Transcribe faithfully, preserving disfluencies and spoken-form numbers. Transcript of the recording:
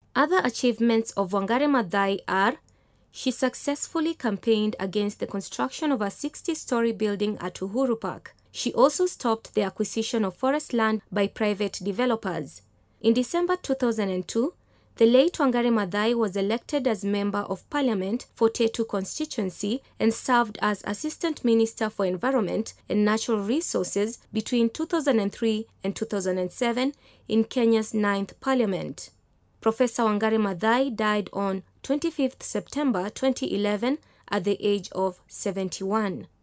Other achievements of Wangari Maathai are: she successfully campaigned against the construction of a sixty-story building at Uhuru Park. She also stopped the acquisition of forest land by private developers. In December two thousand two, the late Wangari Maathai was elected as Member of Parliament for Tetu constituency and served as Assistant Minister for Environment and Natural Resources between two thousand three and two thousand seven in Kenya's ninth Parliament. Professor Wangari Maathai died on twenty-fifth September twenty eleven at the age of seventy-one.